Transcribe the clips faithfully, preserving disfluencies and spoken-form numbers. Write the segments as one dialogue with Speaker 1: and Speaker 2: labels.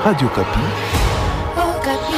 Speaker 1: Radio Kapi.
Speaker 2: Oh, Kapi.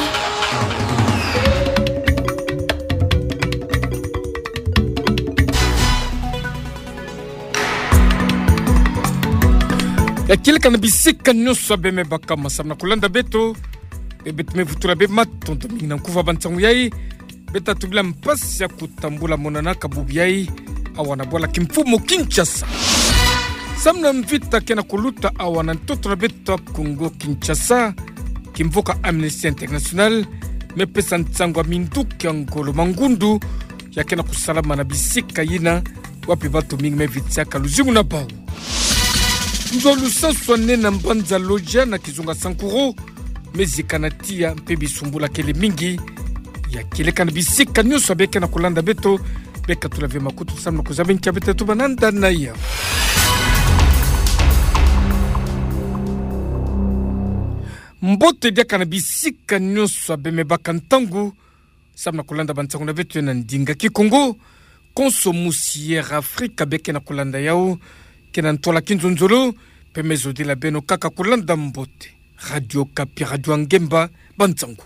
Speaker 3: Ya kile kana bisika nyuso beme baka masam na kulanda beto bet me futura be matonto mina kuva bantangu yai beta tubila mpasi ya kutambula monana kabubi yai awana bola kimfumo Kinshasa samna mvita kena kuluta awana ntoto beta Kongo Kinshasa kimvoka Amnesty International mepesa ntangwa minduki angolo mangundu ya kena kusalama na bisika yina wapi batu mingi mevitiaka luzimu na bau Nzolu sanswa nena mbanza loja na kizunga sankuro mezika na tia mpebi sumbula kele mingi ya kile kana bisika nyuso beke na kulanda beto beka tulave makutu samna kuzabenkia bete tubananda na ya mbote dia kana bisika nyuso beme bakantangu samna kulanda bantangu na beto na ndinga kikongo konso musiere Afrika beke na kulanda yao kena ntola kinzonzolo pemezo de la beno kaka kulanda mbote Radio Kapi Radio Angemba bantangu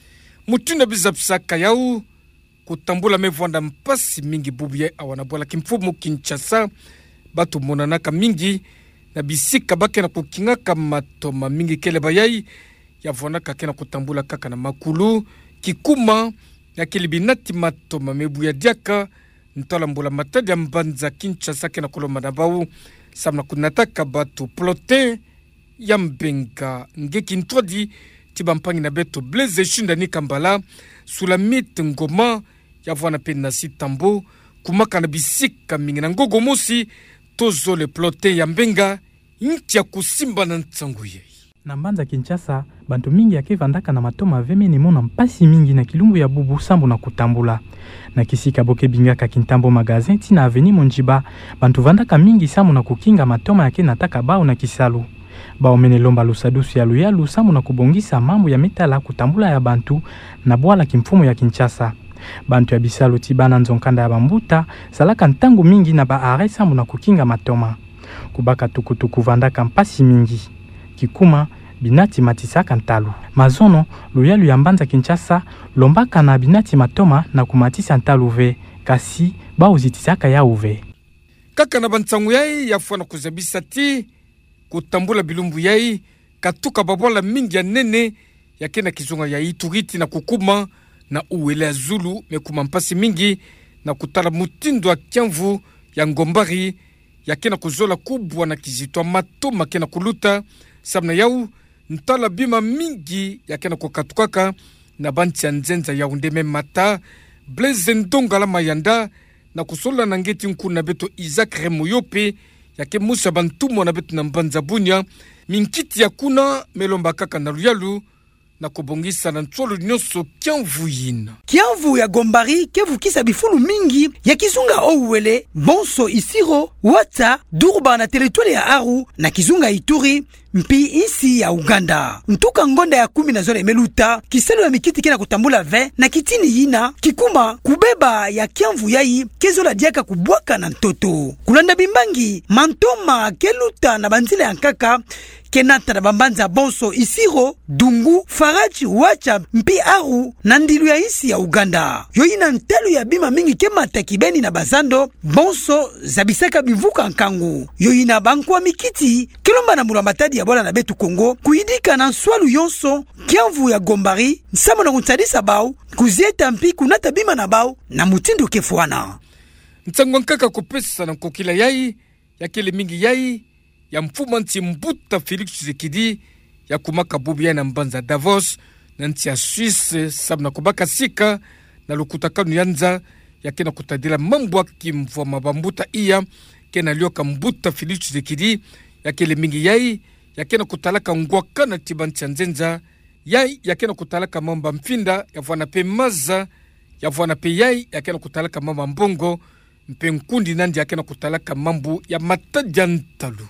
Speaker 3: mutuna bizapsaka yao kutambula mevwanda mpasi mingi bubuye awana bola kimfumo Kinshasa batu monanaka mingi na bisika bake na kukingaka matoma mingi kele bayai yavonaka kena kutambula kaka na makulu kikuma ya kilibinati matoma mebuya diaka ntola mbola matadi ya mbanza Kinshasa kena kuloma na bau samna kunataka batu plote ya mbenga ngeki ntwadi tibampangi na beto Blaise Shinda ni Kambala Sulamit Ngoma yavwana pena sitambo kumaka na bisika mingi na ngogo mosi tozo le plote ya mbenga nchi ya kusimba na ntsanguye
Speaker 4: na mbanza Kinshasa bantu mingi yakevandaka na matoma veme ni mona mpasi mingi na kilumbu ya bubu sambu na kutambula na kisika boke bingaka kintambo magazin tina aveni monjiba bantu vandaka mingi samu na kukinga matoma yake nataka bao na kisalu bao menelomba lusadusu ya luyalu samu na kubongisa mambo ya metala kutambula ya bantu na bwala kimfumo ya Kinshasa bantu ya bisalu tibana nzonkanda ya bambuta salaka ntangu mingi na baare samu na kukinga matoma kubaka tukutuku vandaka mpasi mingi kikuma binati matisaka ntalu mazono luyalu ya mbanza Kinshasa lombaka na binati matoma na kumatisa ntalu ve kasi ba uzitisaka ya uve
Speaker 3: kaka na bantangu yai yafwana kuzabisa ti kutambula bilumbu yai katuka babola mingi ya nene yakena kizunga ya ituriti na kukuma na uwele ya Zulu mekuma mpasi mingi na kutala mutindo wa kiamvu ya ngombari yakena kuzola kubwa na kizitwa matoma kena kuluta sabna yau ntala bima mingi yakena kukatukaka na banti ya nzenza ya undeme mata Blaise Ndonga la mayanda na kusola na ngeti nkuna beto Isaac Remoyope yake musa bantumo na beto na mbanza bunya minkiti ya kuna melomba kaka na luyalu na kubongisa na ntsolo nyoso kiamvu yina
Speaker 5: kiamvu ya gombari kevukisa bifulu mingi ya kizunga ouwele bonso isiro wata durba na teritwali ya Aru na kizunga Ituri mpi isi ya Uganda ntuka ngonda ya kumi na zone meluta kiselo ya mikiti kena kutambula ve na kitini yina kikuma kubeba ya kiamvu yai kezola diaka kubwaka na ntoto kulanda bimbangi mantoma keluta na banzile ya nkaka kenata na bambanza bonso isiro dungu farachi wacha mpi Aru na ndilu ya isi ya Uganda yoyina ntelu ya bima mingi kemata kibeni na bazando bonso zabisaka bivuka nkangu yoyina bankwa mikiti kilomba na mula matadi ya bola na betu Kongo kuidika na swalu yonso kiamvu ya gombari nsamo na kuntadisa bao kuzieta mpi kunata bima na bao na mutindo kefuana
Speaker 3: ntangwa nkaka kupesa na kukila yai ya kele mingi yai ya mfuma nti mbuta Felix Tshisekedi ya kumaka bubia na mbanza Davos na nti ya Suisse sabna kubaka sika na lukutakanu yanza ya kena kutadila mambo kimvwa mabambuta iya kena lioka mbuta Felix Tshisekedi ya kele mingi yai ya kena kutalaka ngwaka na tibanti ya nzenza yai ya kena kutalaka mamba mfinda ya vwana pe maza ya vwana pe yai ya kena kutalaka mamba mbongo mpe nkundi nandi ya kena kutalaka mambu ya matajantalu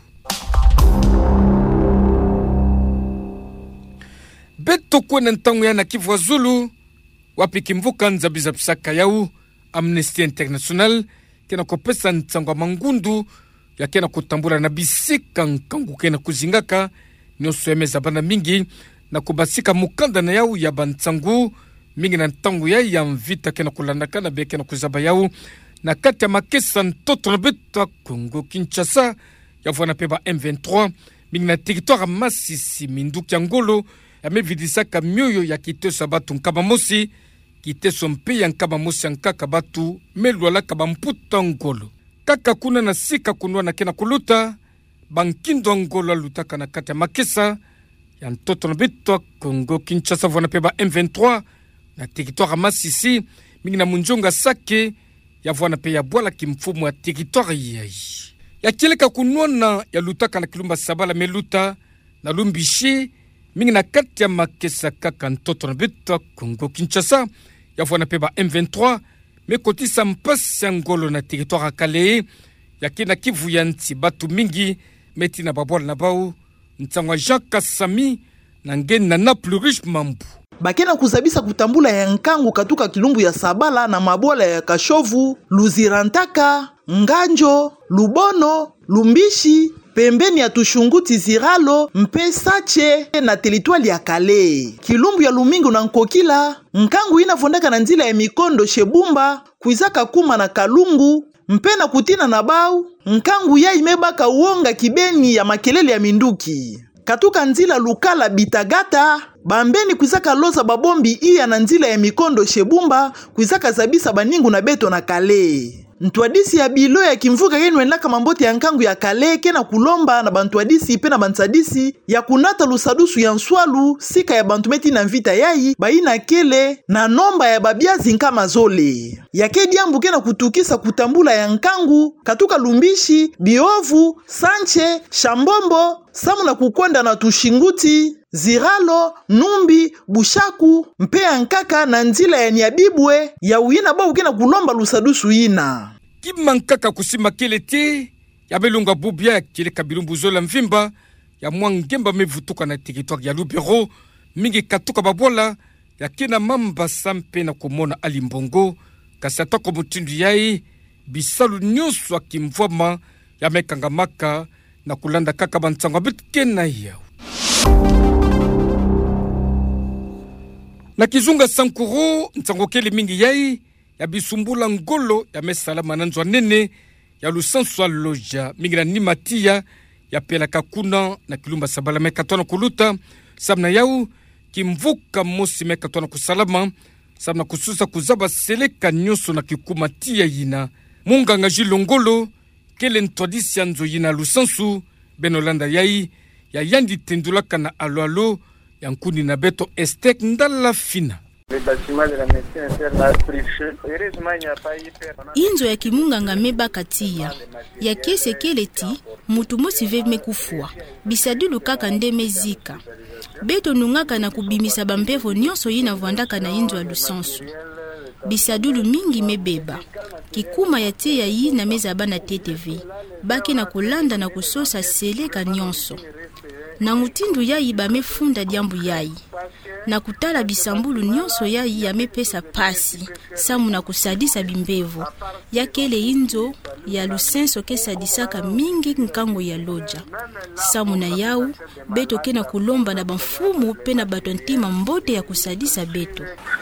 Speaker 3: beto kwena ntangu ya na Kivu Zulu wapi kimvuka nzabiza psaka yau Amnesty International kena kopesa ntangwa mangundu yakena kutambula na bisika nkangu kena kuzingaka nyoso emeza bana mingi na kubasika mukanda na yau ya bantsangu mingi na ntangu ya ya mvita kena kulandaka na beke na kuzaba yau na kati ya makesa ntoto na beta Kongo Kinshasa ya vwana peba M vingt-trois mingi na territoire Masisi minduki ya ngolo ya mevidisaka mioyo ya kiteso batu nkaba mosi kiteso mpe ya nkaba mosi ya nkaka batu melwala kaba mputa ngolo kaka kuna na sika kunwa na kena kuluta bankindo ngolo lutaka na kati ya makesa ya ntoto na beta Kongo Kinshasa vwana peba M vingt-trois na territoire Masisi mingi na munjonga sake ya vwana pe ya bwala kimfumu ya territoire yai ya kileka kunwana ya lutaka na kilumba sabala meluta na lumbishi mingi na kati ya makesa kaka ntoto na beta Kongo Kinshasa ya vwana pe ba M vingt-trois mekotisa mpasi ya ngolo na territoire Kale ya kina Kivu ya nti batu mingi meti na babwala na bau ntangwa Jean Kasami na ngeni na Naples mambu
Speaker 1: bakena kuzabisa kutambula ya nkangu katuka kilumbu ya sabala na mabola ya kashovu, luzirantaka, nganjo, lubono, lumbishi, pembeni ya tushunguti ziralo, mpe sache na teritwali ya Kale. Kilumbu ya lumingu na nkokila, nkangu inafondaka na nzila ya mikondo shebumba, kuizaka kuma na kalungu, mpe na kutina na bau, nkangu ya imebaka uonga kibeni ya makelele ya minduki. Katuka nzila lukala bitagata, bambeni kuizaka loza babombi iya na nzila ya mikondo shebumba, kuizaka zabisa baningu na beto na Kale. Ntwadisi ya bilo ya kimvuka yenu enlaka mambote ya nkangu ya Kale kena kulomba na bantwadisi ipe na bantsadisi ya kunata lusadusu ya nswalu sika ya bantumeti na mvita yai baina kele na nomba ya babiazi nkama zole. Ya kediambu kena kutukisa kutambula ya nkangu katuka lumbishi, biovu, sanche, shambombo, samu na kukonda na tushinguti, ziralo, numbi, bushaku, mpea nkaka na nzila ya niabibwe ya uina ba ukena kulomba lusadusu ina.
Speaker 3: Kima nkaka kusima kele te ya belunga bubia ya kele kabilumbu zola mvimba ya mwangemba mevutuka na territoire ya Lubero mingi katuka babola ya kena mamba sampe na kumona alimbongo kasata ko mutindu yai bisalu nyoswa kimvoma ya mekangamaka na kulanda kaka bantsangwa bitkena yao. Na kizunga sankuru ntsango kele mingi yai ya bisumbula ngolo ya mesalama nanzwa nene ya lusanswa loja mingi na nimatia ya pela kakuna na kilumba sabala mekatona kuluta sabna yau kimvuka mosi mekatona kusalama sabna kususa kuzaba seleka nyoso na kikumatia yina munga nga jilongolo kele ntwadisi ya nzo yina lusansu benolanda yai ya yandi tendulaka na alo alo ya nkuni na beto estek ndala fina.
Speaker 2: Inzo ya kimunga nga meba katia ya kese keleti mutu mosi ve mekufua bisadulu kaka nde mezika beto nungaka na kubimisa bampevo nyonso yina vwandaka na inzo ya lusansu bisadulu mingi mebeba kikuma ya tia yi na meza bana T T V baki na kulanda na kusosa seleka nyonso na mutindu yai bamefunda diambu yai na kutala bisambulu nyonso yai yamepesa pasi samu na kusadisa bimbevo ya kele inzo ya lusenso kesadisaka mingi nkango ya loja samu na yau beto kena kulomba na banfumu pena batontima mbote ya kusadisa beto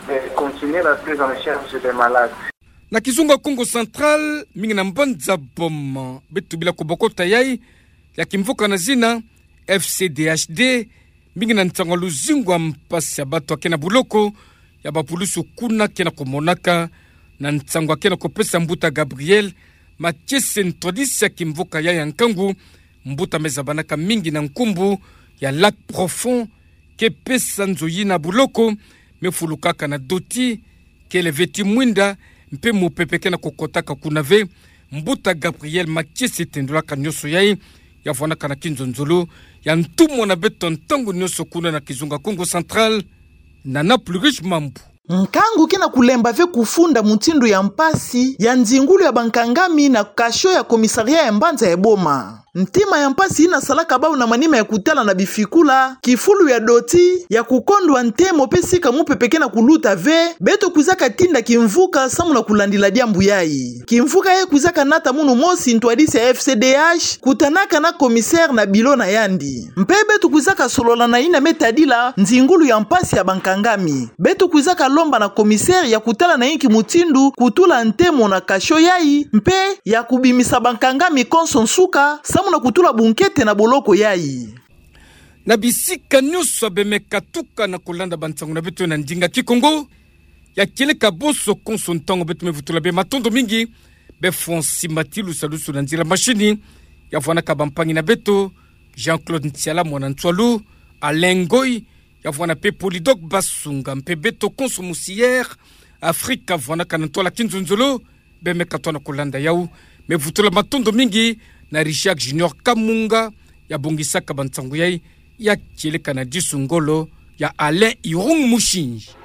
Speaker 3: na kizunga Kongo Central mingi na mbanza boma betu bila kubokota yai ya kimvuka na zina F C D H D mingi na ntsango luzingwa mpasi ya bato akena buloko ya bapulusu kuna kena kumonaka na ntsango akena kopesa mbuta Gabriel Matiese ntodisi ya kimvuka ya ya nkangu mbuta mezabanaka mingi na nkumbu ya lac profond ke pesa nzoyi na buloko mefulukaka na doti kele veti mwinda mpe mupepe kena kokotaka kunave mbuta Gabriel Matiese tendulaka nyoso yai ya vwanaka na kinzonzolo ya ntumo na beto ntangu nyoso kuna na kizunga Kongo Central na Naples mambu.
Speaker 1: Nkangu kena kulemba ve kufunda mutindu ya mpasi ya nzingulu ya bankangami na kasho ya komisaria ya mbanza ya boma. ntima ya mpasi ina salaka bau na manima ya kutala na bifikula kifulu ya doti ya kukondwa ntemo pesika mupepeke na kuluta ve beto kuzaka tinda kimvuka samu na kulandila diambu yai kimvuka ye kuzaka nata munu mosi ntwadisi ya F C D H kutanaka na komisere na bilo na yandi mpe beto kuzaka solola na ina metadila nzingulu ya mpasi ya bankangami beto kuzaka lomba na komisere ya kutala na inki mutindu kutula ntemo na kasho yai mpe ya kubimisa bankangami konso nsuka samu na kutula bunkete na boloko yai
Speaker 3: na bisika nyuso bemekatuka na kulanda bantsangu na betu na ndinga kikongo ya kile kaboso konso ntango betu mevutula be matondo mingi be fonsi matilu salusu na nzira machini ya vwana kabampangi na betu Jean-Claude Ntiala mwana ntwalu Alain Goy ya vwana pe Polydog Basunga mpe beto konso musier Afrika vwana kanantwala kinzunzulu bemekatwana kulanda yau mevutula matondo mingi na Richard Junior Kamunga ya bongisaka bantsangu yai ya kile kanadisu ngolo ya Alain Irung Mushinji.